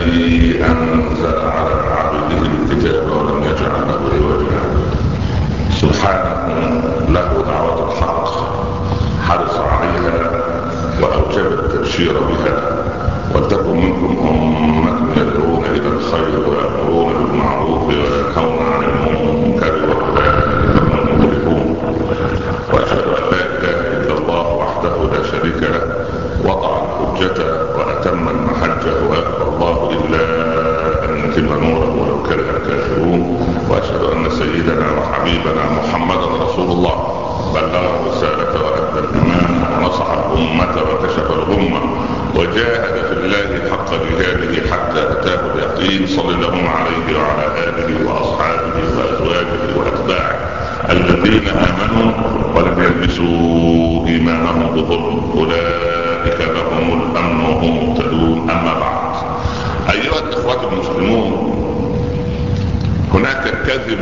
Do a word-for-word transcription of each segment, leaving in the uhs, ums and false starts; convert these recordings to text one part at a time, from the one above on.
الذي أنزل على عبده الكتاب ولم يجعل له عوجا. سبحانه له دعوة الحق حرص عليها وأوجب التبشير بها. ولتكن منكم أمة يدعون إلى الخير ويأمرون بالمعروف وينهون عن المنكر وأولئك هم المفلحون. وأشهد أن لا إله إلا الله وحده لا شريك له وضع الحجة وأتم المحجة ويأبى الله إلا أن يتم نوره ولو كره الكافرون. وأشهد أن سيدنا وحبيبنا محمدا رسول الله بلغ الرسالة وأدى الأمانة ونصح الأمة وكشف الغمة وجاهد في الله حق جهاده حتى أتاه اليقين. صلى الله عليه وعلى آله وأصحابه وأزواجه وأتباعه الذين آمنوا ولم يلبسوا إيمانهم بظلم أولئك لهم الأمن وهم مهتدون. أما بعد، أيها الإخوة المسلمون، هناك كذب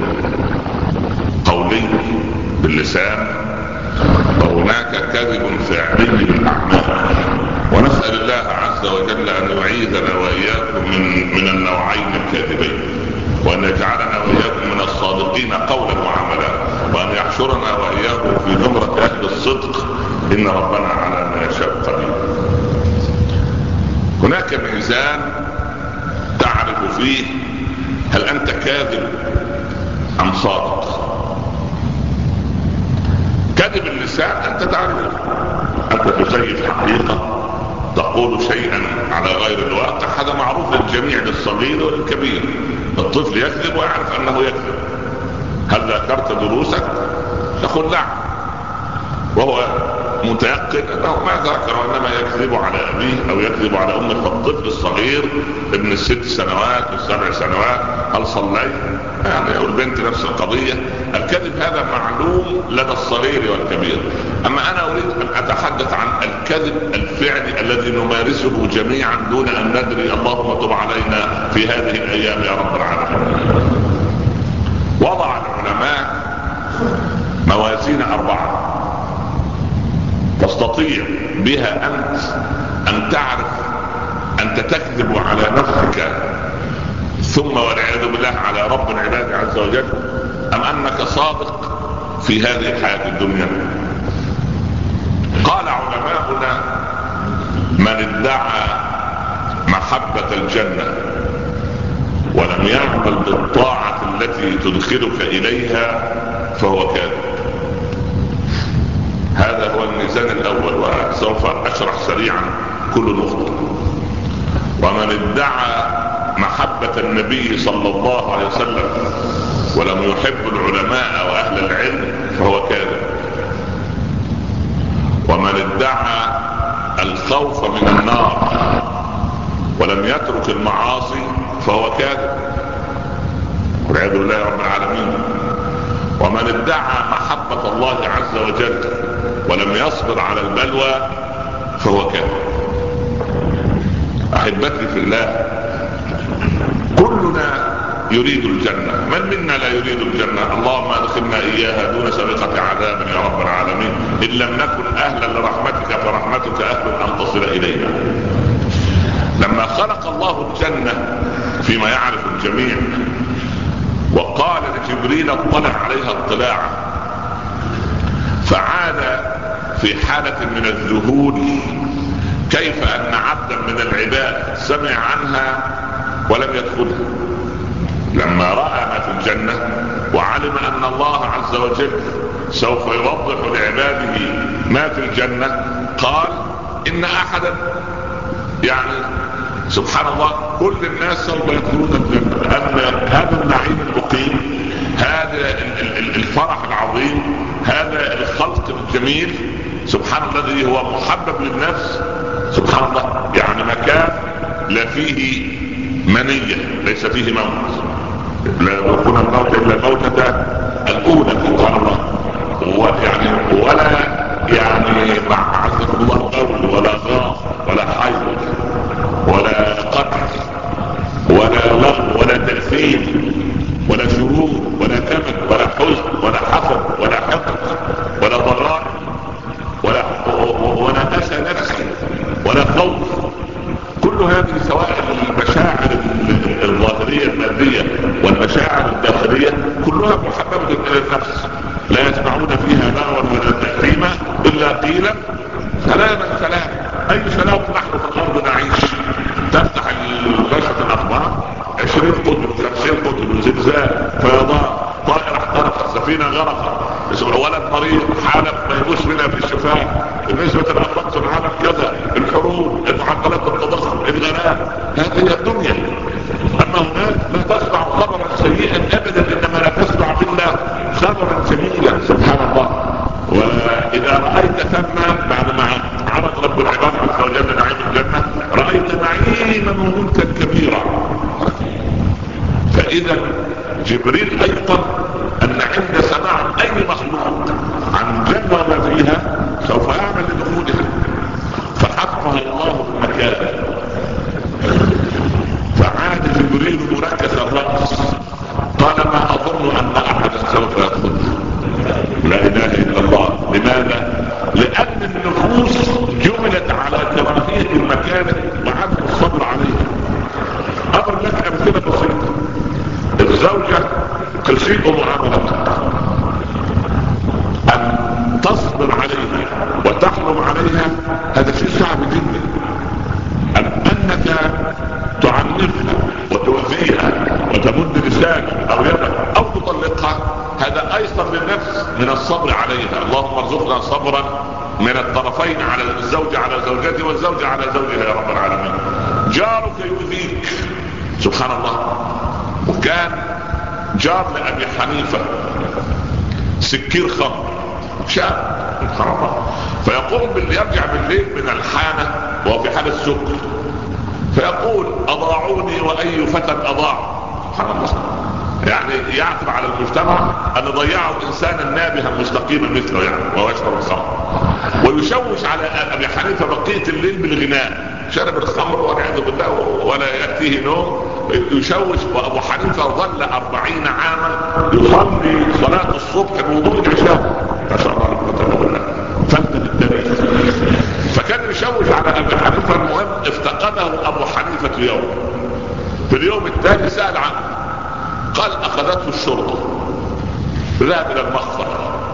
قولي باللسان وهناك كذب فعلي بالأعمال، ونسأل الله عز وجل أن يعيذنا وإياكم من, من النوعين الكاذبين، وأن يجعلنا وإياكم من الصادقين قولا وعملا، وأن يحشرنا وإياكم في زمرة أهل الصدق، إن ربنا على ما يشاء قدير. هناك ميزان تعرف فيه هل أنت كاذب أم صادق. كذب اللسان أنت تعرفه، أنت تزيف الحقيقة، تقول شيئا على غير الواقع، هذا معروف للجميع للصغير وللكبير. الطفل يكذب ويعرف أنه يكذب. هل ذاكرت دروسك؟ تقول نعم، وهو متيقن أنه ما ذاكر وإنما يكذب على أبيه أو يكذب على أمه. فالطفل الصغير ابن الست سنوات والسبع سنوات هل صليت؟ يعني أو البنت نفس القضية. الكذب هذا معلوم لدى الصغير والكبير. أما أنا أريد أن أتحدث عن الكذب الفعلي الذي نمارسه جميعا دون أن ندري. اللهم تب علينا في هذه الأيام يا رب العالمين. وضع العلماء موازين أربعة تستطيع بها أنت أن تعرف أنت تكذب على نفسك ثم والعياذ بالله على رب العباد عز وجل، أم أنك صادق في هذه الحياة الدنيا. قال علماؤنا: من ادعى محبة الجنة ولم يعمل بالطاعة التي تدخلك إليها فهو كاذب. هذا هو الميزان الأول، وسوف أشرح سريعا كل نقطة. ومن ادعى محبة النبي صلى الله عليه وسلم ولم يحب العلماء وأهل العلم فهو كاذب. ومن ادعى الخوف من النار ولم يترك المعاصي فهو كاذب والعياذ بالله رب العالمين. ومن ادعى محبة الله عز وجل ولم يصبر على البلوى فهو كاذب. أحبتي في الله، كلنا يريد الجنة، من منا لا يريد الجنة؟ اللهم ادخلنا إياها دون سابقة عذاب يا رب العالمين. إن لم نكن أهلا لرحمتك فرحمتك أهل أن تصل إلينا. لما خلق الله الجنة فيما يعرف الجميع وقال لجبريل اطلع عليها اطلاعا، فعاد في حالة من الذهول كيف أن عبدا من العباد سمع عنها ولم يدخلها. لما رأى ما في الجنة وعلم أن الله عز وجل سوف يوضح لعباده ما في الجنة قال إن أحدا، يعني سبحان الله، كل الناس سوف يدخلون الجنة، أن هذا النعيم المقيم، هذا الفرح العظيم، هذا الخلق الجميل، سبحان الله الذي هو محبب للنفس، سبحان الله، يعني مكان لا فيه منية، ليس فيه موت، لا يكون الموت إلا الموتة الأولى، سبحان الله، ويعني ولا يعني مع عزة الله قول ولا غاص ولا حي ولا قتل ولا لغو ولا تأثير ولا شرور ولا كمد ولا حزن ولا حسد ولا حقد ولا ضرار ولا ولا أسى نفسي ولا خوف. كل هذه سوائل البشر الجسدية المادية والمشاعر الداخلية كلها محببة الى النفس. لا يسمعون فيها لغوا ولا تأثيما الا قيلا سلاما سلاما. اي سلام نحن في الارض نعيش. تفتح رشة الاخبار عشرين قتل خمسين قتل زلزال فيضان طائرة احترقت سفينة غرقت ولد مريض حالة ما يبوس منها في الشفاء بالنسبة للأمراض في العالم كذا الحروب المعدلات التضخم الغلاء. هذه هي الدنيا. اما هناك لا تسمع خبرا سيئا ابدا انما لا تسمع الا خبرا جميلا سبحان الله. واذا رأيت ثم بعد ما عرض رب العباد عز وجل نعيم الجنة رأيت نعيما وملكا كبيرا. فاذا جبريل ايضا ان عند سماع اي مخلوق عن جنة وما فيها سوف يعمل لدخولها. فحفظها الله بمكانه. فعاد جبريل مركز الرأس قال ما اظن ان احدا سوف يدخلها. لا اله الا الله. لماذا؟ لان النفوس جملت على كراهية المكان وعدم الصبر عليها. اضرب لك امثلة بسيطة. الزوجة تسيء معاملتها ان تصبر عليها وتحرم عليها هذا شيء صعب جدا. ان انك تعنفها وتؤذيها وتمد لسانك او يدك او تطلقها هذا ايسر للنفس من الصبر عليها. اللهم ارزقنا صبرا من الطرفين على الزوج على زوجته والزوج على زوجها يا رب العالمين. جارك يؤذيك سبحان الله. وكان جار لأبي حنيفة سكير خمر شاب سبحان الله. فيقوم يرجع بالليل من الحانة وهو في حالة سكر فيقول اضاعوني واي فتى اضاع. سبحان الله. يعني يعتب على المجتمع ان ضيعوا انسانا نابها مستقيما مثله يعني وهو يشرب الخمر. ويشوش على ابي حنيفة بقية الليل بالغناء. شرب الخمر والعياذ بالله ولا يأتيه نوم يشوش. وابو حنيفة ظل اربعين عاما يصلي صلاة الصبح بوضوء العشاء. فشرب الله فانت التاريخ. فكان يشوش على ابي حنيفة. المهم افتقده ابو حنيفة يوم. في اليوم التالي سأل عنه قال اخذته الشرطة. ذهب الى المخفر.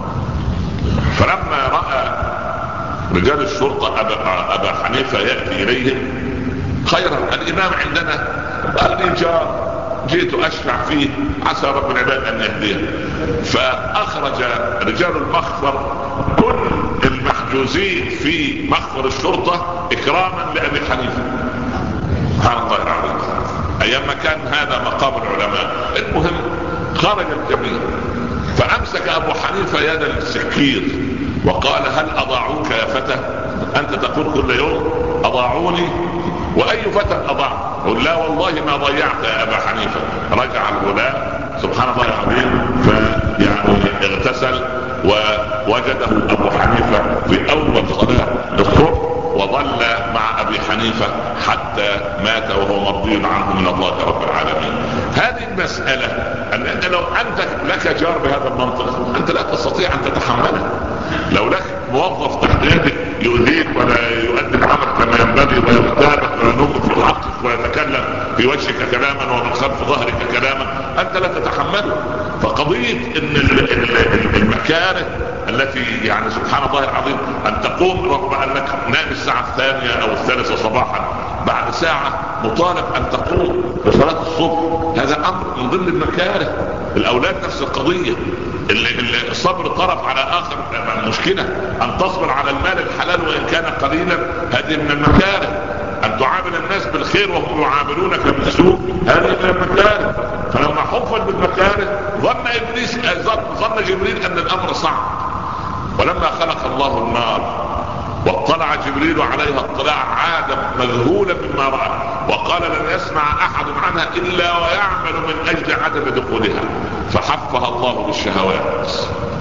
فلما رأى رجال الشرطة أبا, أبا حنيفة يأتي إليهم خيرا الإمام عندنا قال لي جار جئت أشفع فيه عسى رب العباد أن يهديه. فأخرج رجال المخفر كل المحجوزين في مخفر الشرطة إكراما لأبي حنيفة. سبحان الله العظيم. أيام ما كان هذا مقام العلماء. المهم خرج الجميع فأمسك أبو حنيفة يد السكير وقال هل أضاعوك يا فتى؟ أنت تقول كل يوم أضاعوني وأي فتى أضاع؟ قل لا والله ما ضيعت يا أبا حنيفة. رجع الغلام سبحان الله العظيم فيعني اغتسل ووجده أبو حنيفة في أول صلاة الصبح وظل مع أبي حنيفة حتى مات وهو مرضي عنه من الله رب العالمين. هذه المسألة أن أنت لو أنت لك جار بهذا المنطق أنت لا تستطيع أن تتحمله. لو لك موظف تحت يدك يؤذيك ولا يؤدي العمل كما ينبغي ويغتابك وينومك في حقك ويتكلم في وجهك كلاما ومن خلف ظهرك كلاما أنت لا تتحمله. فقضية ان المكاره التي يعني سبحان الله العظيم ان تقوم رغم انك نام الساعة الثانية او الثالثة صباحا بعد ساعة مطالب ان تقوم بصلاة الصبح هذا امر من ضمن المكاره. الاولاد نفس القضية. الصبر طرف على اخر مشكلة. ان تصبر على المال الحلال وان كان قليلا هذه من المكاره. ان تعامل الناس بالخير وهم يعاملونك بالسوء هذه من المكاره. فلما حفظ بالمكاره ظن ابليس ظن جبريل ان الامر صعب. ولما خلق الله النار واطلع جبريل عليها اطلاع عاد مذهولا مما رأى وقال لن يسمع احد عنها الا ويعمل من اجل عدم دخولها فحفها الله بالشهوات.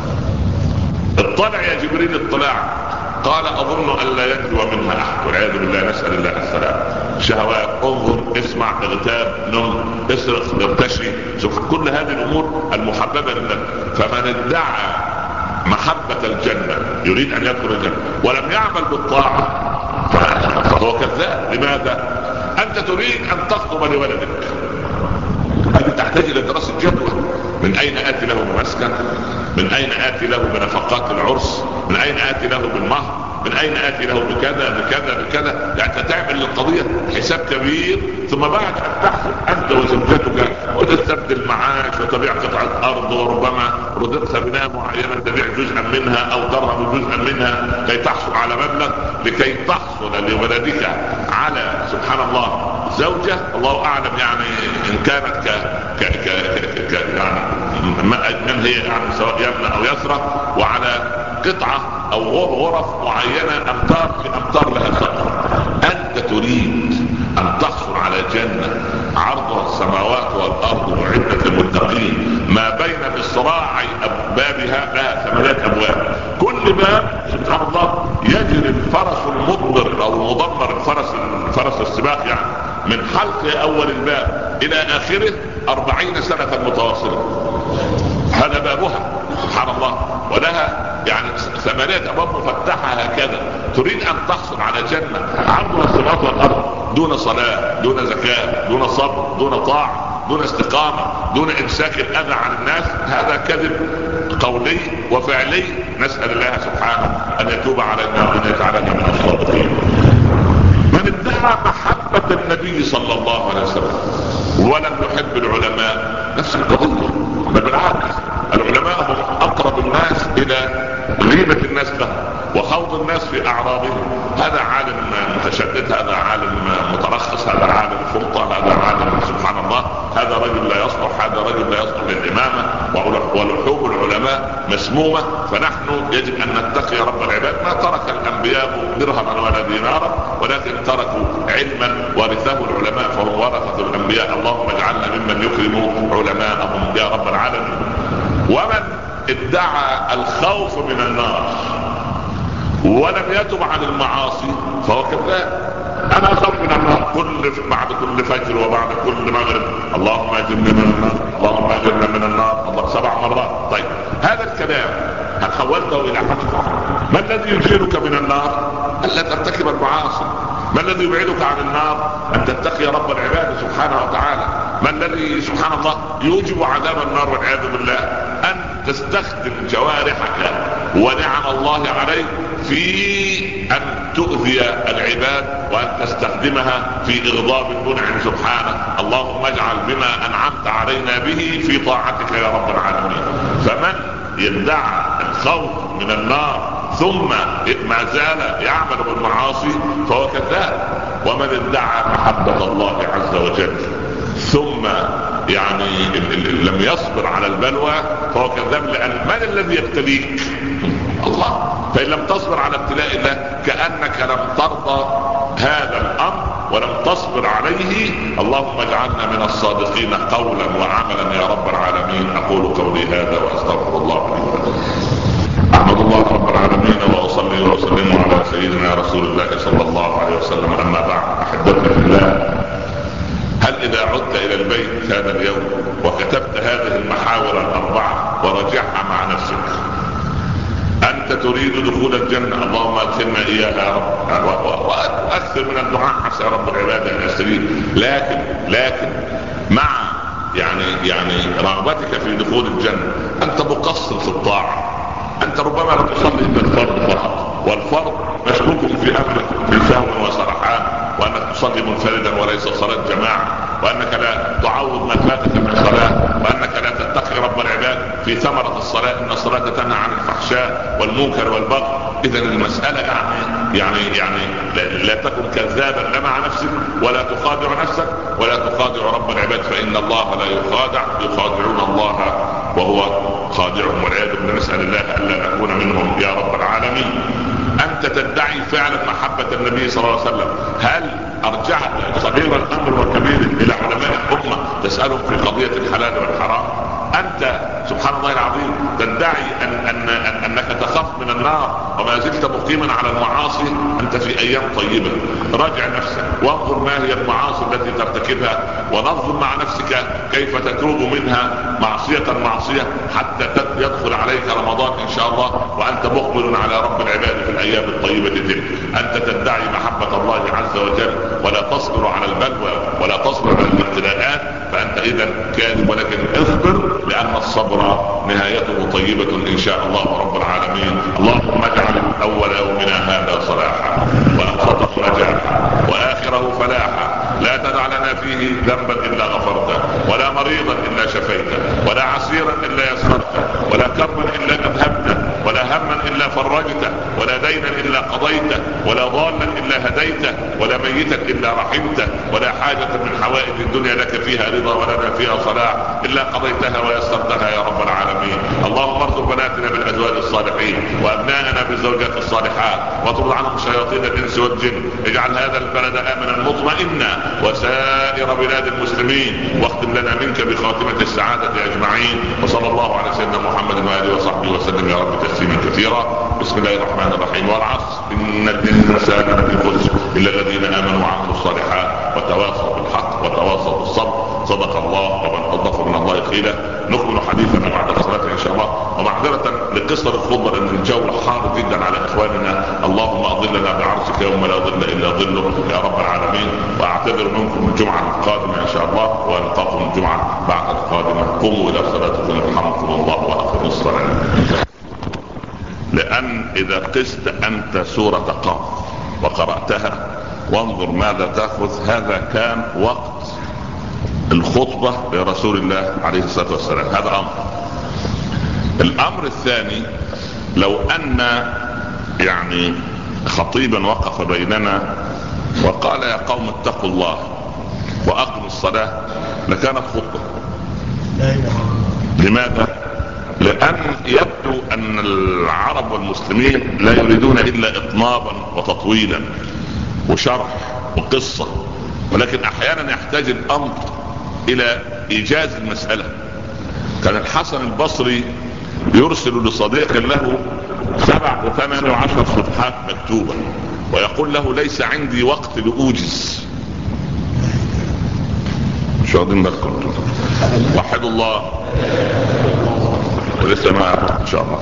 اطلع يا جبريل اطلاع قال اظن ان لا ينجو منها احد والعياذ بالله نسأل الله السلام. شهوات انظر اسمع اغتاب نم اسرق ارتشي كل هذه الامور المحببة لله. فمن ادعى محبة الجنة يريد ان يدخل الجنة ولم يعمل بالطاعة فهو كذاب. لماذا؟ انت تريد ان تخطب لولدك تحتاج الى دراسة جدوى. من اين اتي له بمسكن؟ من اين اتي له بنفقات العرس؟ من اين اتي له بالمهر؟ من اين اتي له بكذا بكذا بكذا؟ يعني تعمل للقضية حساب كبير، ثم بعد ان تحصل انت وزوجتك وتستبدل معاش وتبيع قطعة ارض، وربما رزقت بناء معينة تبيع جزءا منها او ترهب جزءا منها كي تحصل على مبلغ، لكي تحصل لولدك على سبحان الله زوجة الله اعلم يعني ان كانت ك ك ك, ك... ك... يعني من هي يعني سواء يمنى او يسرى، وعلى قطعة او غرف معينة امتار في امتار لها سقف. انت تريد ان تحصل على جنة عرضها السماوات والارض وعدة المتقين، ما بين مصراعي ابوابها لها ثمانية ابواب، كل باب سبحان الله يجري الفرس المضمر او المضمر الفرس الفرس السباق يعني من حلق اول الباب الى اخره اربعين سنة متواصلة. هذا بابها سبحان الله، ولها يعني ثمانية ابواب مفتحة هكذا. تريد ان تحصل على جنة عرضها السماوات والارض دون صلاة دون زكاة دون صبر دون طاعة دون استقامة دون امساك الاذى عن الناس، هذا كذب قولي وفعلي. نسأل الله سبحانه ان يتوب علينا وان يجعلنا من الصادقين. من ادعى محبة النبي صلى الله عليه وسلم ولم يحب العلماء نفس القضية، بل بالعكس العلماء هم اقرب الناس الى غيبة الناس له وخوض الناس في اعراضهم. هذا عالم متشدد، هذا عالم مترخص، هذا عالم سلطة، هذا عالم سبحان الله، هذا رجل لا يصلح، هذا رجل لا يصلح للامامة. ولحوم العلماء مسمومة، فنحن يجب ان نتقي رب العباد. ما ترك الانبياء درهما ولا دينارا، ولكن تركوا علما ورثه العلماء فهم ورثة الانبياء. اللهم اجعلنا ممن يكرم علماءهم يا رب العالمين. ومن ادعى الخوف من النار ولم يتب عن المعاصي فهو كذاب. انا اخاف من النار كل بعد كل فجر وبعد كل مغرب اللهم اجرني من النار اللهم اجرني من النار الله سبع مرات. طيب هذا الكلام هل حولته الى حقيقة؟ ما الذي يجيرك من النار؟ الا ترتكب المعاصي. ما الذي يبعدك عن النار؟ ان تتقي رب العباد سبحانه وتعالى. ما الذي سبحان الله يوجب عذاب النار والعياذ بالله؟ ان تستخدم جوارحك ونعم الله عليك في ان تؤذي العباد وان تستخدمها في اغضاب المنعم سبحانه. اللهم اجعل بما انعمت علينا به في طاعتك يا رب العالمين. فمن يدعى الخوف من النار ثم ما زال يعمل بالمعاصي فهو كذاب. ومن ادعى محبة الله عز وجل ثم يعني لم يصبر على البلوى فهو كذاب. لأن من الذي يبتليك؟ الله. فإن لم تصبر على ابتلاء الله كأنك لم ترضى هذا الأمر ولم تصبر عليه. اللهم اجعلنا من الصادقين قولا وعملا يا رب العالمين. أقول قولي هذا وأستغفر الله لي ولكم. أحمد الله رب العالمين وأصلي وأسلم على سيدنا رسول الله صلى الله عليه وسلم. أما بعد أحبتي في الله، هل إذا عدت إلى البيت هذا اليوم وكتبت هذه المحاور الأربعة وراجعها مع نفسك، أنت تريد دخول الجنة اللهم أدخلنا إياها يا رب، وأكثر من الدعاء عسى رب العباد أن يستجيب. لكن لكن مع يعني يعني رغبتك في دخول الجنة أنت مقصر في الطاعة. أنت ربما لا تصلي إلا الفرض فقط، والفرض مشكوك في أمرك في سهو وسرحان، وأنك تصلي منفردا وليس صلاة جماعة، وأنك لا تعوض ما فاتك من صلاة، وأنك لا تتقي رب العباد في ثمرة الصلاة. إن الصلاة تنهى عن الفحشاء والمنكر والبغي. إذا المسألة يعني يعني يعني لا, لا تكن كذابا لا مع نفسك ولا تخادع نفسك ولا تخادع رب العباد، فإن الله لا يخادع، يخادعون الله وهو خادعهم والعياذ بالله. نسأل الله ألا نكون منهم يا رب العالمين. أنت تدعي فعلا محبة النبي صلى الله عليه وسلم، هل أرجعت صغير الأمر وكبير إلى علماء الأمة تسألهم في قضية الحلال والحرام؟ أنت سبحان الله العظيم تدعي أن أن أن أنك تخاف من النار وما زلت مقيما على المعاصي. أنت في أيام طيبة، راجع نفسك وانظر ما هي المعاصي التي ترتكبها، ونظر مع نفسك كيف تتوب منها معصية معصية حتى يدخل عليك رمضان إن شاء الله وأنت مقبل على رب العباد في الأيام الطيبة تلك. أنت تدعي محبة الله عز وجل ولا تصبر على البلوى ولا تصبر على الابتلاءات، فأنت إذا كاذب. نهايته طيبة إن شاء الله رب العالمين. اللهم اجعل أول يومنا هذا صلاحا، وأوسطه نجاحا، وآخره فلاحا. لا تدع لنا فيه ذنبا إلا غفرته، ولا مريضا إلا شفيته، ولا عسيرا إلا يسرته، ولا كربا إلا أذهبته، ولا هما إلا فرجته، ولا دينا إلا قضيته، ولا ضالا إلا هديته، ولا ميتا إلا رحمته، ولا حاجة من حوائج الدنيا لك فيها رضا ولنا فيها صلاح إلا قضيتها ويسرتها يا رب العالمين. اللهم ارزق بناتنا بالأزواج الصالحين، وأبنائنا بالزوجات الصالحات، واطرد عنهم شياطين الإنس والجن. اجعل هذا البلد آمنا مطمئنا وسائر بلاد المسلمين، واختم لنا منك بخاتمة السعادة أجمعين. وصلى الله على سيدنا محمد وآله وصحبه وسلم يا رب تسليما كثيرا. بسم الله الرحمن الرحيم. والعصر إن الإنسان لفي خسر إلا الذين آمنوا وعملوا الصالحات وتواصوا بالحق وتواصوا بالصبر. صدق الله ومن أضاف من الله قيله. نكمل حديثنا بعد الصلاة إن شاء الله، ومعذرة لقصر الخطبة لأن الجو حار جدا على إخواننا. اللهم أظلنا بعرشك يوم لا ظل إلا ظلك يا رب العالمين. وأعتذر منكم الجمعة القادمة إن شاء الله، ونلقاكم الجمعة بعد القادمة. قوموا إلى صلاتكم يرحمكم الله وأقيموا الصلاة. لأن إذا قست أنت سورة قاف وقرأتها وانظر ماذا تأخذ. هذا كان وقت الخطبة لرسول الله عليه الصلاة والسلام. هذا أمر. الأمر الثاني، لو أن يعني خطيبا وقف بيننا وقال يا قوم اتقوا الله وأقموا الصلاة لكانت خطبة. لماذا؟ لأن يبدو أن العرب والمسلمين لا يريدون إلا إطنابا وتطويلا وشرح وقصة، ولكن أحيانا يحتاج الأمر إلى إيجاز المسألة. كان الحسن البصري يرسل لصديق له سبع وثمان وعشر صفحات مكتوبة ويقول له ليس عندي وقت لأوجز. شو واخدين بالكم؟ وحدوا الله. ولسه ما ان شاء الله.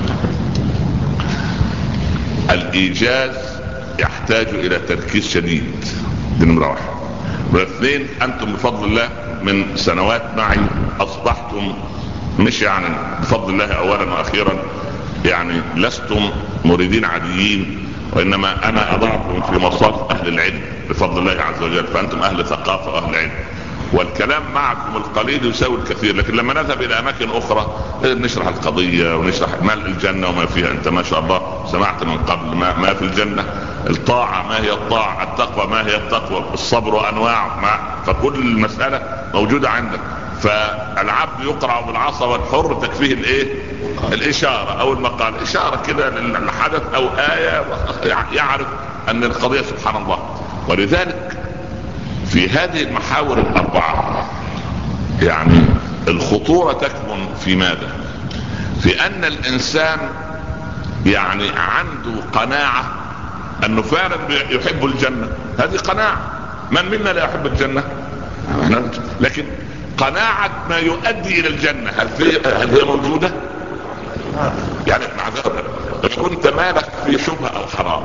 الايجاز يحتاج الى تركيز شديد. دي نمرة واحد. نمرة اثنين، انتم بفضل الله من سنوات معي اصبحتم مش يعني بفضل الله اولا واخيرا يعني لستم مريدين عاديين، وانما انا اضعكم في مصاف اهل العلم بفضل الله عز وجل. فانتم اهل ثقافة واهل علم، والكلام معكم القليل يساوي الكثير. لكن لما نذهب الى اماكن اخرى نشرح القضية ونشرح مال الجنة وما فيها. انت ما شاء الله سمعت من قبل ما, ما في الجنة، الطاعة ما هي الطاعة، التقوى ما هي التقوى، الصبر انواع ما، فكل المسألة موجودة عندك. فالعبد يقرع بالعصا والحر تكفيه الايه؟ الاشارة او المقال، اشارة كده للحدث او آية يعرف ان القضية سبحان الله. ولذلك في هذه المحاور الأربعة يعني الخطورة تكمن في ماذا؟ في أن الإنسان يعني عنده قناعة أنه فعلا يحب الجنة. هذه قناعة. من منا لا يحب الجنة؟ لكن قناعة ما يؤدي إلى الجنة هل هي موجودة؟ يعني معذرة إذا كنت مالك في شبهة أو حرام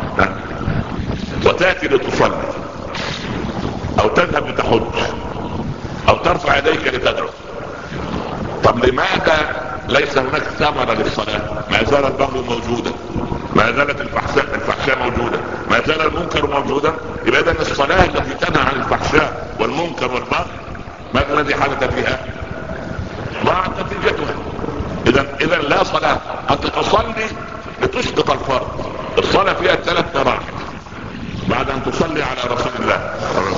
وتأتي لتصلي او تذهب لتحج او ترفع يديك لتدعو، طب لماذا ليس هناك ثمرة للصلاة؟ ما زال البغي موجودا، ما زالت الفحشاء الفحشاء موجودة، ما زال المنكر موجودا. يبقى اذا الصلاة التي تنهى عن الفحشاء والمنكر والبغي ماذا الذي حدث فيها؟ ضاعت نتيجتها. اذا اذا لا صلاة. انت تصلي لتسقط الفرض. الصلاة فيها ثلاث مراحل بعد ان تصلي على رسول الله.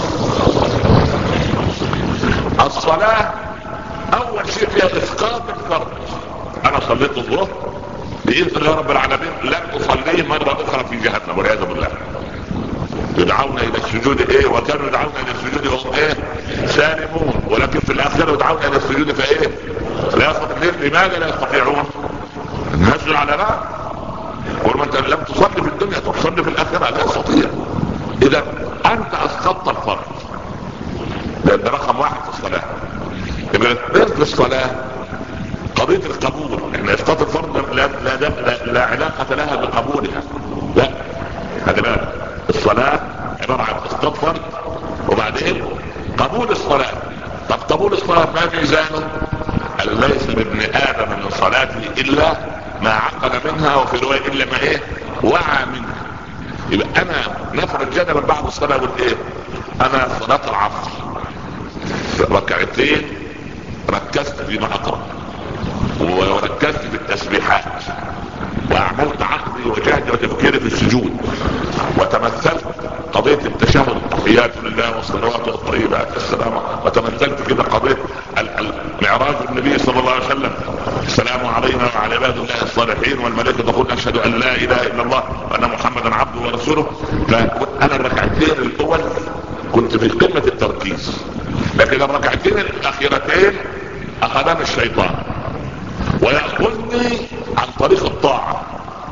الصلاة اول شيء فيها اسقاط الفرض. انا صليت الظهر باذن الله رب العالمين لن اصليه مرة اخرى في جهنم والعياذ بالله. يدعون الى السجود ايه؟ وكانوا يدعون الى السجود وهم ايه؟ سالمون. ولكن في الاخرة يدعون الى السجود فايه؟ لا يستطيعون. لماذا لا يستطيعون؟ نهزوا على بعض. ولما انت لم تصلي في الدنيا تصلي في الاخرة لا تستطيع. اذا انت اسقطت الفرض. ده رقم واحد في الصلاة. يبقى اثنين في الصلاة قضية القبول. احنا اسقاط الفرض لا, لا, لا, لا علاقة لها بقبولها. لا، هذا بقى الصلاة عبارة عن اسقاط فرض وبعدين قبول الصلاة. طب قبول الصلاة ما ميزانه؟ ليس لابن ادم من صلاته الا ما عقل منها، وفي روايه الا ما ايه وعى منها. يبقى انا نفرض جدلا بعد الصلاه اقول ايه؟ انا صلاه العصر ركعتين ركزت فيما اقرا وركزت في التسبيحات واعملت عقلي وجهدي وتفكيري في السجود وتمثلت قضية التشهد التحيات لله والصلوات والطيبات السلام، وتمثلت كده قضية المعراج النبي صلى الله عليه وسلم السلام علينا وعلى عباد الله الصالحين والملائكة تقول اشهد ان لا اله الا الله وان محمدا عبده ورسوله. فانا الركعتين الاول كنت في قمة التركيز، لكن الركعتين الاخيرتين اخذني الشيطان ويأخذني عن طريق الطاعة.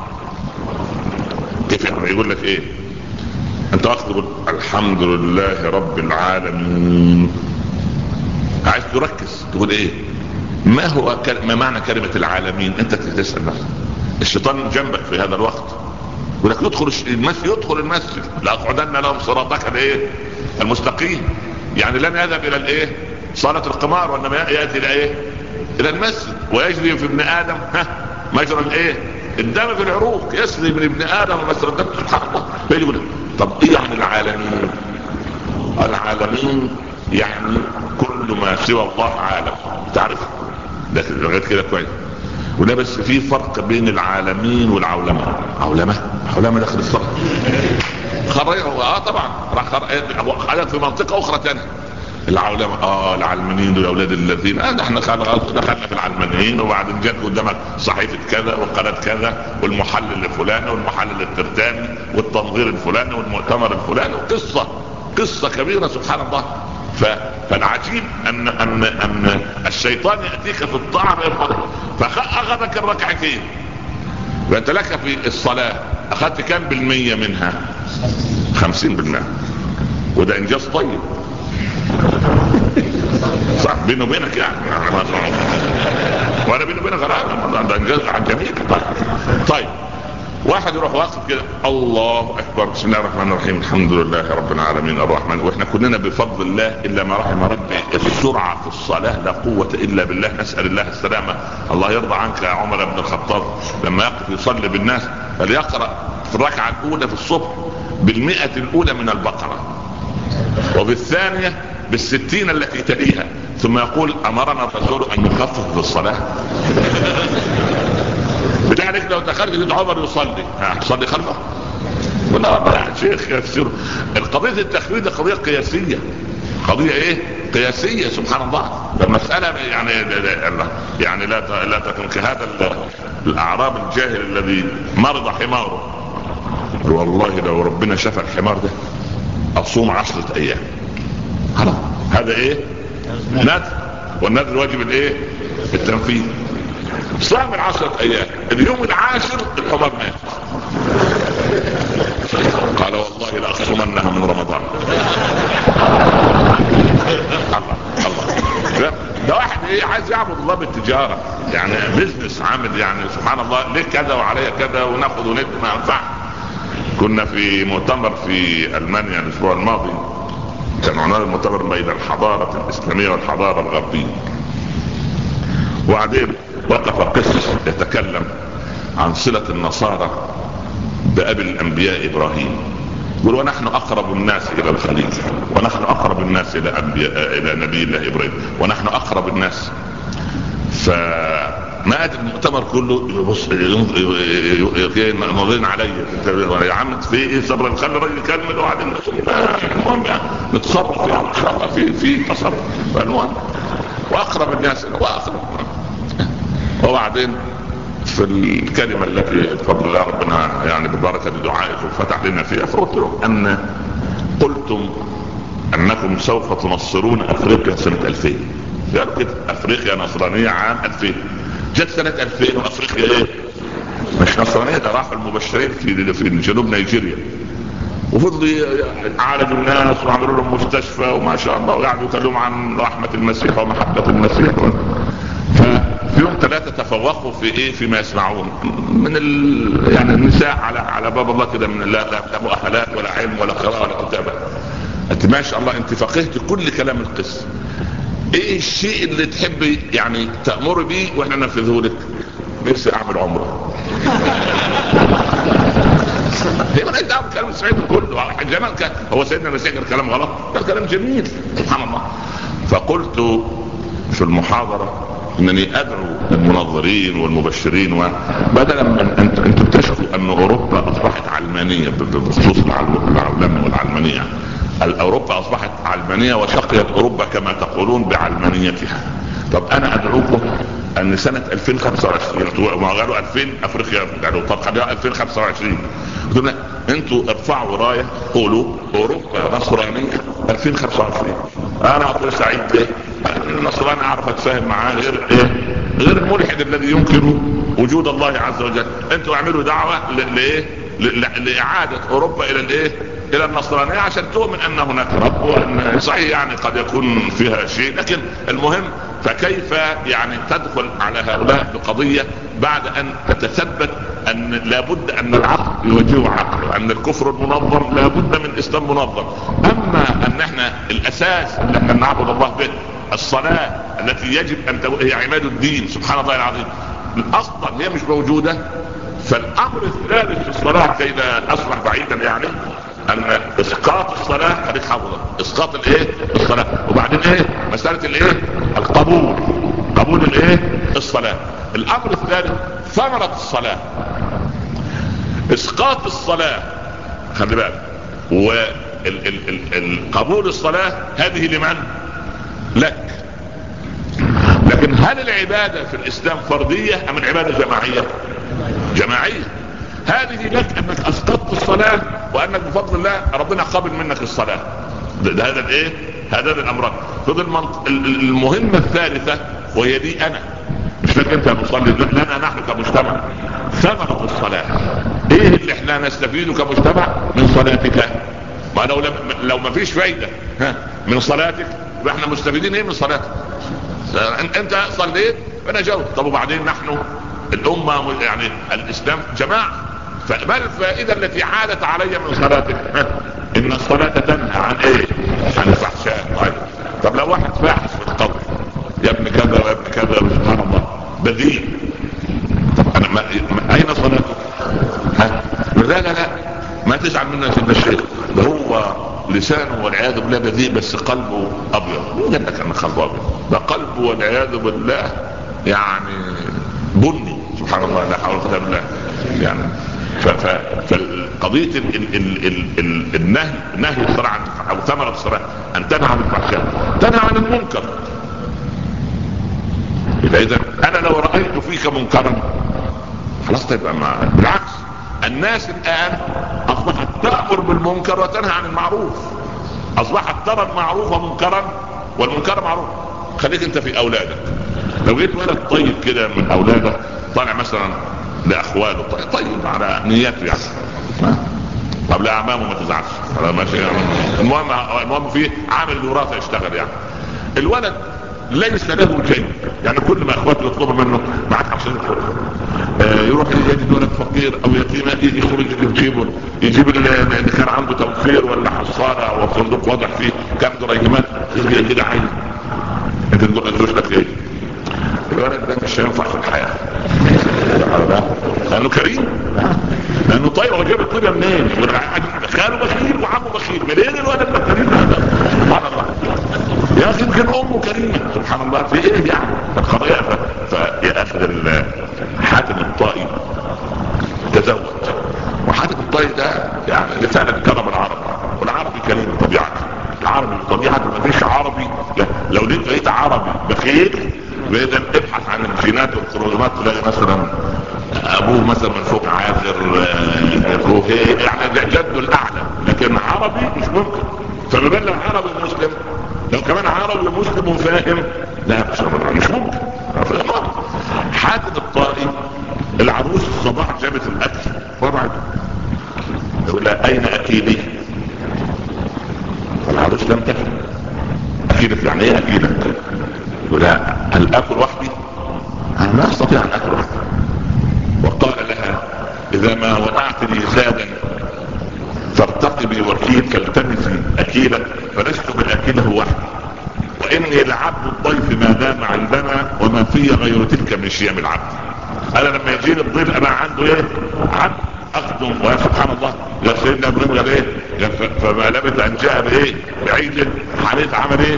كيف يعني؟ يقول لك ايه؟ انت واخد تقول الحمد لله رب العالمين، عايز تركز تقول ايه؟ ما هو ما معنى كلمة العالمين؟ انت تسأل نفسك. الشيطان جنبك في هذا الوقت يقول لك يدخل المسجد، يدخل المسجد لأقعدن لهم صراطك الايه المستقيم. يعني لن يذهب الى الايه صالة القمار، وانما يأتي الى ايه الى المسجد ويجري في ابن ادم ها مجرى الايه الدم في العروق، يسري من ابن ادم ومسرى الدم. سبحان الله. فيقول طب ايه يعني العالمين؟ العالمين يعني كل ما سوى الله عالم، تعرف لكن لغايه كده كويس. وده بس في فرق بين العالمين والعولمه. عولمه عولمه داخل الصلاه خرج اه طبعا راح خرج في منطقه اخرى ثانيه. العولمة اه العلمانيين دول اولاد الذين اه احنا دخلنا في العلمانيين، وبعدين جت قدامك صحيفة كذا وقناة كذا والمحلل الفلاني والمحلل الترتاني والتنظير الفلاني والمؤتمر الفلاني، وقصة قصة كبيرة سبحان الله. فالعجيب ان ان ان الشيطان يأتيك في الطاعة فاخذك الركعتين، وانت لك في الصلاة اخذت كم بالمية منها؟ خمسين بالمية. وده انجاز طيب صح بينه وبينك يعني، وانا بينه وبينك ده انجاز جميل. طيب طيب واحد يروح واقف كده الله اكبر بسم الله الرحمن الرحيم الحمد لله رب العالمين الرحمن، واحنا كلنا بفضل الله الا ما رحم ربي السرعه في الصلاه لا قوه الا بالله، نسال الله السلامه. الله يرضى عنك يا عمر بن الخطاب لما يقف يصلي بالناس فليقرا في الركعه الاولى في الصبح بالمئة الاولى من البقره، وبالثانيه بالستين التي تليها، ثم يقول امرنا الرسول ان نخفف في الصلاه. بذلك لو دخلت ابن عمر يصلي هتصلي خلفه؟ ولا يا شيخ يفسر القضيه التخفيف قضيه قياسيه، قضيه ايه قياسيه سبحان الله. فالمساله يعني يعني لا لا تكون كهذا الاعراب الجاهل الذي مرض حماره، والله لو ربنا شفى الحمار ده اصوم عشرة ايام. خلاص هذا ايه نذر، والنذر واجب الايه التنفيذ. صام العشرة ايام، اليوم العاشر الحمار مات، قال والله لاصومنها من رمضان. الله الله ده واحد ايه عايز يعبد الله بالتجارة، يعني بيزنس عامل يعني سبحان الله ليه كذا وعليا كذا وناخد وندي ما ينفع. كنا في مؤتمر في المانيا الاسبوع الماضي، كان عنوان المؤتمر بين الحضارة الاسلامية والحضارة الغربية، وبعدين وقف قس يتكلم عن صلة النصارى بأبي الأنبياء إبراهيم، يقول ونحن أقرب الناس إلى الخليل، ونحن أقرب الناس إلى أنبياء إلى نبي الله إبراهيم، ونحن أقرب الناس. فما أدري المؤتمر كله يبص نظرين علي يا عم في إيه صبر نخلي الراجل يكمل وبعدين المهم يعني نتصرف يعني إن شاء الله في في تصرف. فالمهم وأقرب الناس وأقرب. وبعدين في الكلمة التي بفضل الله ربنا يعني ببركة دعائكم فتح لنا فيها، فقلت له أن قلتم أنكم سوف تنصرون أفريقيا سنة ألفين. قالوا كده أفريقيا نصرانية عام ألفين. جت سنة ألفين وأفريقيا إيه مش نصرانية، ده راحوا المبشرين في في جنوب نيجيريا وفضلوا يعالجوا الناس وعملوا لهم مستشفى وما شاء الله، وقعدوا يتكلموا عن رحمة المسيح ومحبة المسيح. ففي يوم ثلاثة تفوقوا في ايه فيما يسمعون من ال... يعني النساء على على باب الله كده من لا لا مؤهلات ولا علم ولا قراءة ولا كتابة. انت ما شاء الله انت فقهت كل كلام القس. ايه الشيء اللي تحبي يعني تأمر بيه واحنا ننفذه لك؟ نفسي اعمل عمره. هي ما دعوه بالكلام السعيد كله. زمان كان هو سيدنا المسيح كان كلام غلط، كان كلام جميل سبحان الله. فقلت في المحاضرة انني ادعو المنظرين والمبشرين، وبدلا من انت انتم تشكوا ان اوروبا اصبحت علمانية بخصوص العولمة والعلمانية. الاوروبا اصبحت علمانية وشقيت اوروبا كما تقولون بعلمانيتها. طب انا ادعوكم ان سنة ألفين وخمسة وعشرين، ما قالوا ألفين افريقيا قالوا طب خليها ألفين وخمسة وعشرين، قلنا انتوا ارفعوا راية قولوا اوروبا نصرانية ألفين وخمسة وعشرين. انا اقول سعيد ليه؟ النصراني اعرف اتفاهم معاه غير ايه؟ غير الملحد الذي ينكر وجود الله عز وجل. انتوا اعملوا دعوة لايه؟ لاعادة اوروبا الى الايه؟ الى النصرانية عشان تؤمن ان هناك رب، وان صحيح يعني قد يكون فيها شيء، لكن المهم فكيف يعني تدخل على هؤلاء بقضية بعد ان تتثبت ان لابد ان العقل يواجهه عقل، وان الكفر المنظم لابد من اسلام منظم. اما ان احنا الاساس اللي احنا نعبد الله به الصلاة التي يجب ان هي عماد الدين سبحان الله العظيم، اصلا هي مش موجودة. فالامر الثالث في الصلاة كي لا اصبح بعيدا يعني ان اسقاط الصلاة، خليك حافظة اسقاط الايه؟ الصلاة. وبعدين ايه؟ مسألة الايه؟ القبول، قبول الايه؟ الصلاة. الامر الثالث ثمرة الصلاة. اسقاط الصلاة خلي بالك، وقبول الصلاة هذه لمن؟ لك. لكن هل العبادة في الاسلام فردية ام العبادة جماعية؟ جماعية. هذه لك انك اسقطت الصلاة وانك بفضل الله ربنا قابل منك الصلاة. ده هذا الايه؟ هذا الامران. فضل المهمة الثالثة وهي دي انا مش لك انت مصلي، لنا نحن كمجتمع ثمرة الصلاة. ايه اللي احنا نستفيده كمجتمع من صلاتك؟ ما لو لم لو ما فيش فايدة ها من صلاتك يبقى احنا مستفيدين ايه من صلاتك؟ انت صليت فانا جاوب. طب وبعدين نحن الامة يعني الاسلام جماعة، فما الفائدة التي عادت علي من صلاتك؟ ان الصلاة تنهى عن ايه؟ عن الفحشاء. طيب طب لو واحد فاحش في القبر يا ابن كذا ويا ابن كذا سبحان الله بذيء، طب انا ما اين صلاتك؟ ها لا لا لا ما تزعل منه يا سيدنا الشيخ، ده هو لسانه والعياذ بالله بذيء بس قلبه ابيض. مين قال لك ان قلبه ابيض؟ ده قلبه والعياذ بالله يعني بني سبحان الله لا حول ولا قوه الا بالله. يعني فقضية النهي نهي الصلاة عن او ثمرة الصلاة ان تنهى عن الفحشاء، تنهى عن المنكر. اذا انا لو رأيت فيك منكرا خلاص تبقى مع بالعكس. الناس الان اصبحت تأمر بالمنكر وتنهى عن المعروف، اصبحت ترى المعروف منكرا والمنكر معروف. خليك انت في اولادك، لو جيت ولد طيب كده من اولادك طالع مثلا لاخواله طيب على نياته يعني، طب لاعمامه ما تزعلش ماشي يعني. المهم المهم فيه عامل الوراثه يشتغل يعني. الولد ليس له شيء يعني، كل ما اخواته يطلبوا منه معك عشان آه يروح يجد ولد فقير او يتيم يخرج يجيبه يجيب اللي كان عنده توفير ولا حصاله او صندوق واضح فيه كام دريهمات يجي كده عايز انت تقول لك ايه؟ الولد ده مش هينفع في الحياه لانه كريم، لانه طيب. هو جاب الطيبه منين؟ خاله بخيل وعمه بخيل، منين الولد ده كريم هذا؟ سبحان الله يا اخي يمكن امه كريمه سبحان الله في ايه يعني القضيه. فيا اخي حاتم الطائي تزوج، وحاتم الطائي ده يعني لسانه كرم العرب، والعربي كريم بطبيعته، العربي بطبيعته ما فيش عربي. لو لقيت عربي بخيل واذا ابحث عن الجينات والكروموسومات تلاقي مثلا ابوه مثلا من فوق عاذر يعني جده الاعلى، لكن عربي مش ممكن. فما بالك لو عربي مسلم، لو كمان عربي مسلم وفاهم، لا مش ممكن. حاتم الطائي العروس الصباح جابت الاكل وضعت يقول لها اين اكيدي؟ فالعروس لم تفهم اكيدك يعني ايه اكيدك؟ يقول لها هل اكل وحدي؟ انا ما استطيع ان اكل وحدي. وقال لها اذا ما وضعت لي زادا فارتقبي وكيل فالتمسي اكيلا، فلست بالاكيل هو وحدي واني لعبد الضيف ما دام عندنا وما في غير تلك من شيم العبد. انا لما يجيني الضيف انا عنده ايه؟ عبد اخدم. وسبحان الله يا سيدنا ابراهيم قال ايه؟ فما لبث ان جاء بايه؟ بعيد حنيف. عمل ايه؟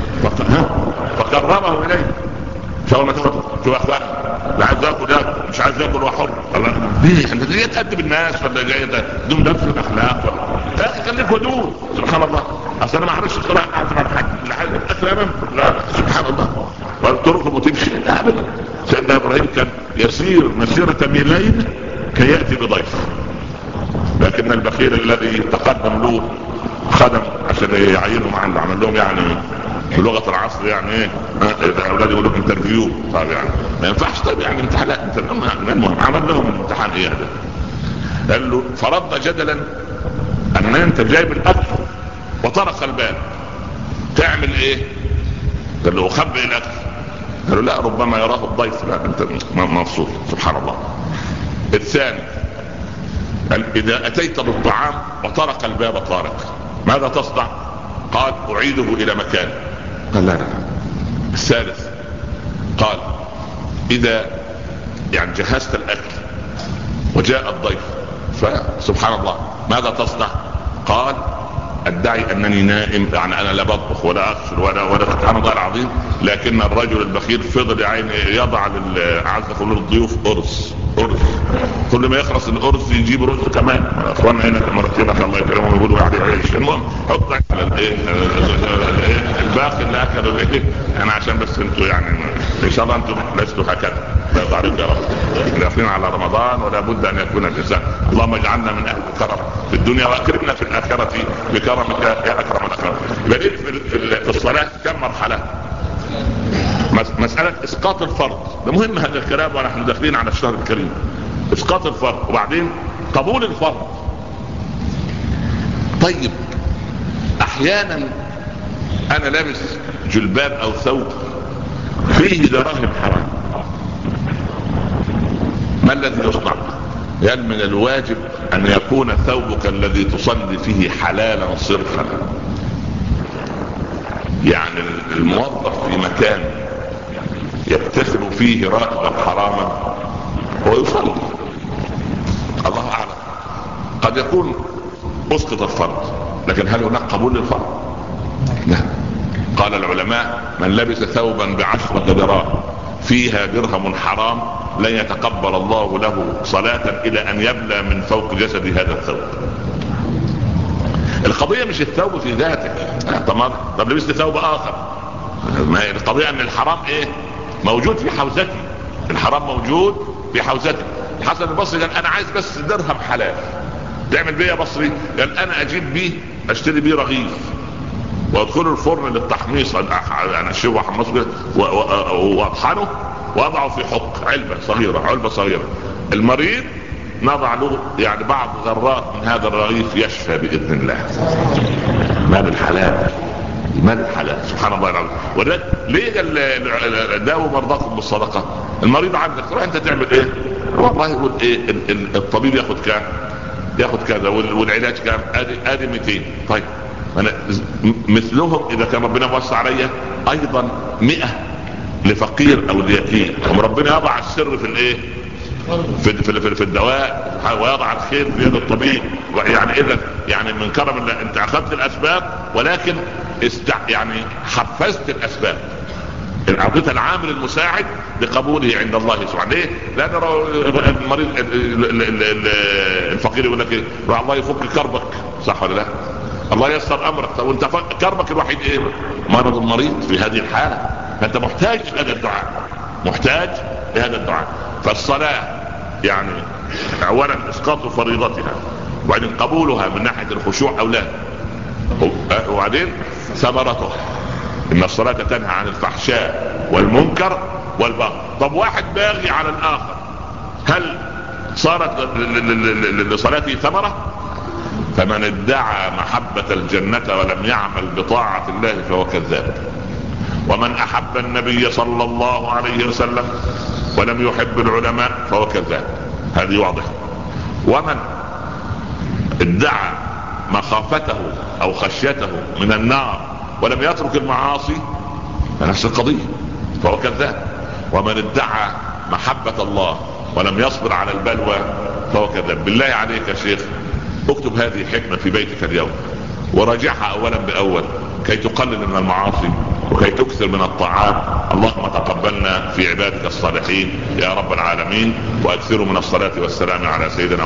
فقربه اليه. شاور ما تاخد شو اخوان لا عايز ياكل ياكل مش عايز ياكل هو حر. الله ليه انت جاي تقدم الناس ولا جاي تدوم نفس الاخلاق؟ يا اخي خليك ودود. سبحان الله اصل انا ما اعرفش الصلاه قاعد مع الحاج لحد الاكل. لا سبحان الله والطرق وتمشي. لا ابدا. سيدنا ابراهيم كان يسير مسيره ميلين كي ياتي بضيف، لكن البخيل الذي تقدم له خدم عشان يعينهم عند عمل لهم يعني بلغه العصر يعني ايه؟ الاولاد يقولوا انترفيو. طيب يعني ما ينفعش. طيب يعني امتحانات المهم عمل لهم امتحان ايه هذا؟ قال له فرضنا جدلا ان انت جايب الاكل وطرق الباب تعمل ايه؟ قال له اخبئ الاكل. قال له لا ربما يراه الضيف. لا انت مبسوط. سبحان الله. الثاني قال اذا اتيت بالطعام وطرق الباب طارق ماذا تصنع؟ قال اعيده الى مكانه. قال لا لا. الثالث قال اذا يعني جهزت الاكل وجاء الضيف فسبحان الله ماذا تصنع؟ قال ادعي انني نائم يعني انا لا بطبخ ولا اغسل ولا ولا سبحان الله العظيم. لكن الرجل البخيل فضل يعني يضع اعز قول الضيوف ارز ارز. كل ما يخلص الارز يجيب رز كمان. اخواننا هنا مرتين الله يكرمهم يقولوا يعني عيش. المهم حط على الايه الباقي اللي اكلوا الايه. انا عشان بس انتوا يعني ان شاء الله انتم لستوا هكذا. لا تعرف يا رب داخلين على رمضان ولا بد ان يكون الانسان. اللهم اجعلنا من اهل الكرم في الدنيا واكرمنا في الاخره بكرمك يا اكرم الاكرم. بديت في الصلاه كم مرحله؟ مساله اسقاط الفرض ده مهم هذا الكلام ونحن داخلين على الشهر الكريم. اسقاط الفرض وبعدين قبول الفرض. طيب احيانا انا لابس جلباب او ثوب فيه دراهم حرام، ما الذي يصنع؟ قال من الواجب ان يكون ثوبك الذي تصلي فيه حلالا صرفا. يعني الموظف في مكان يكتسب فيه راتبا حراما ويصلي الله اعلم قد يكون اسقط الفرض، لكن هل هناك قبول للفرض؟ لا. قال العلماء من لبس ثوبا بعشرة دراهم فيها درهم حرام لن يتقبل الله له صلاة الى ان يبلى من فوق جسد هذا الثوب. القضية مش الثوب في ذاتك. طب لبست ثوب اخر، ما هي القضية ان الحرام ايه؟ موجود في حوزتي. الحرام موجود في حوزتي. الحسن البصري قال انا عايز بس درهم حلال. تعمل بيه يا بصري؟ قال انا اجيب بيه اشتري بيه رغيف وادخله الفرن للتحميص انا اشيله واحمصه واطحنه واضعه في حق علبة صغيرة علبة صغيرة. المريض نضع له يعني بعض ذرات من هذا الرغيف يشفى باذن الله. مال الحلال مال الحلال سبحان الله العظيم. ولذلك ليه قال داووا مرضاكم بالصدقة؟ المريض عندك تروح انت تعمل ايه؟ والله يقول ايه الطبيب ياخد كام؟ ياخد كذا والعلاج كام؟ ادي ادي مئتين. طيب انا مثلهم اذا كان ربنا موسع عليا ايضا مئة لفقير او ليتيم. ربنا يضع السر في الايه؟ في في في الدواء ويضع الخير في يد الطبيب. يعني اذا يعني من كرم الله انت اخذت الاسباب ولكن استع يعني حفزت الاسباب. اعطيت العامل المساعد لقبوله عند الله سبحانه. ليه؟ لان المريض الفقير يقول لك ايه؟ الله يفك كربك صح ولا لا؟ الله ييسر امرك. طب وانت كربك الوحيد ايه؟ مرض المريض في هذه الحالة. فانت محتاج لهذا الدعاء محتاج لهذا الدعاء. فالصلاة يعني اولا اسقاط فريضتها وبعدين قبولها من ناحية الخشوع او لا، وبعدين ثمرتها ان الصلاة تنهى عن الفحشاء والمنكر والبغي. طب واحد باغي على الاخر هل صارت لصلاته ثمرة؟ فمن ادعى محبة الجنة ولم يعمل بطاعة الله فهو كذاب. ومن احب النبي صلى الله عليه وسلم ولم يحب العلماء فهو كذاب. هذه واضحة. ومن ادعى مخافته او خشيته من النار ولم يترك المعاصي نفس القضية، فهو كذاب. ومن ادعى محبة الله ولم يصبر على البلوى فهو كذاب. بالله عليك يا شيخ اكتب هذه الحكمة في بيتك اليوم وراجعها اولا باول كي تقلل من المعاصي وكي تكثر من الطاعات. اللهم تقبلنا في عبادك الصالحين يا رب العالمين، واكثروا من الصلاة والسلام على سيدنا